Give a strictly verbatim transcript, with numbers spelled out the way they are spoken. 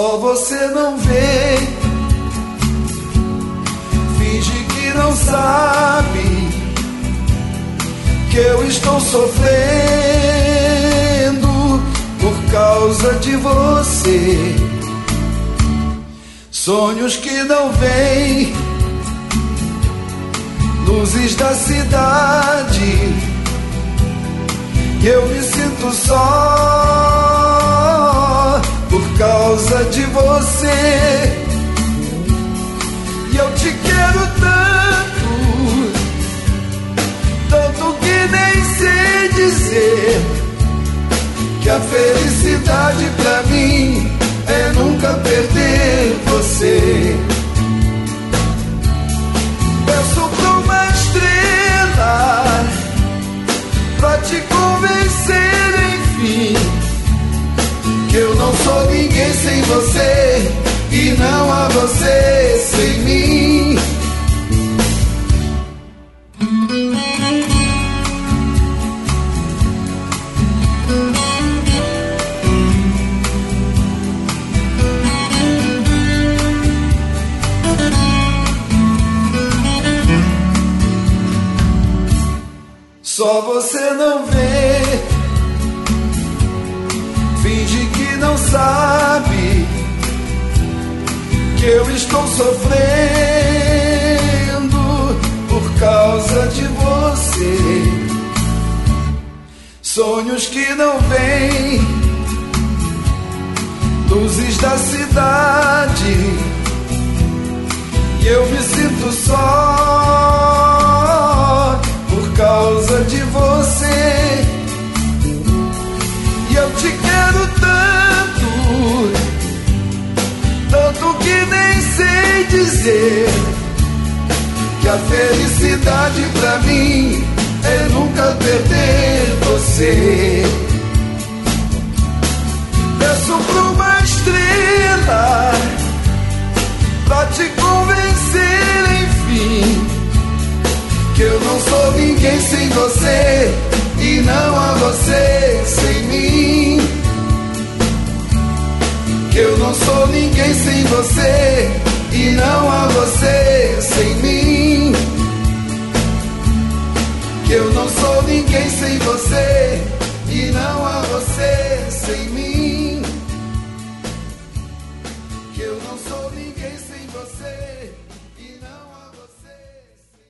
Só você não vê, finge que não sabe que eu estou sofrendo por causa de você. Sonhos que não vêm, luzes da cidade, e eu me sinto só por causa de você. E eu te quero tanto, tanto que nem sei dizer que a felicidade pra mim é nunca perder você. Peço pra uma estrela pra te convencer, enfim, que eu não sou ninguém sem você e não há você sem mim. Só você não vê, finge que não sabe que eu estou sofrendo por causa de você. Sonhos que não vêm, luzes da cidade, e eu me sinto só por causa de você. E eu te quero tanto, tanto que nem sei dizer que a felicidade pra mim é nunca perder você. Peço pra uma estrela pra te convencer, enfim, que eu não sou ninguém sem você e não há você sem mim. Que eu não sou ninguém sem você e não há você sem mim. Que eu não sou ninguém sem você e não há você sem mim. Que eu não sou ninguém sem você.